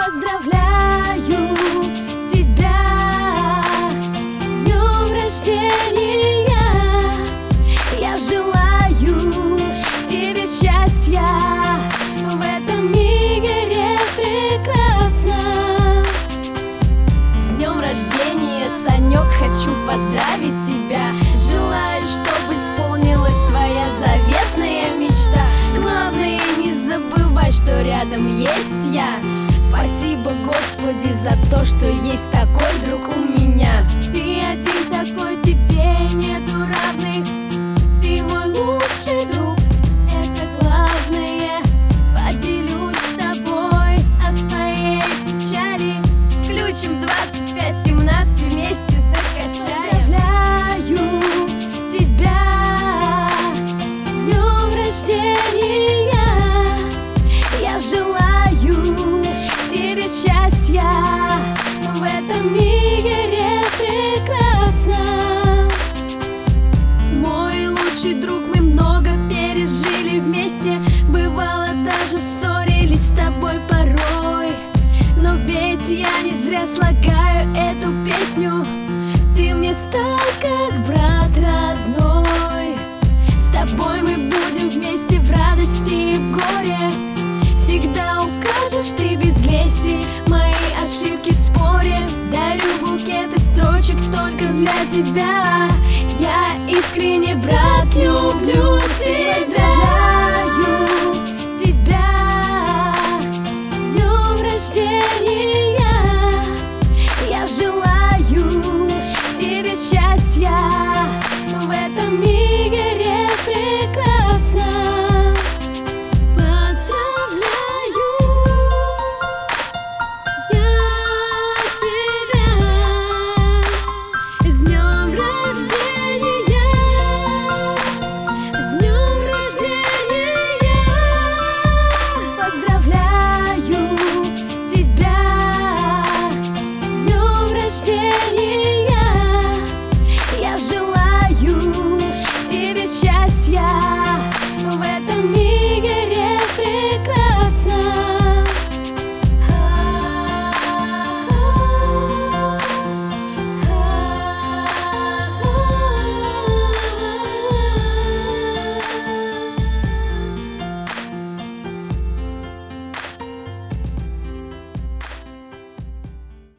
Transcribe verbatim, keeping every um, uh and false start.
поздравляю тебя с днем рождения. Я желаю тебе счастья в этом мире прекрасном. С днем рождения, Санек, хочу поздравить тебя. Желаю, чтобы исполнилась твоя заветная мечта. Главное, не забывай, что рядом есть я. Спасибо, Господи, за то, что есть такой друг у меня. Ты один такой, тебе нету равных. Ты мой лучший друг, это главное. Поделюсь с тобой о своей печали. Включим двадцать пять семнадцать, вместе закачаем. Поздравляю тебя с днем рождения. Я желаю тебе счастья в этом мире прекрасном. Мой лучший друг, мы много пережили вместе. Бывало, даже ссорились с тобой порой. Но ведь я не зря слагаю эту песню. Ты мне стал как брат родной. С тобой мы будем вместе в радости и в горе. Всегда укажешь ты без лести мои ошибки в споре. Дарю букеты строчек только для тебя. Я искренне, брат, люблю тебя. Поздравляю тебя с днем рождения.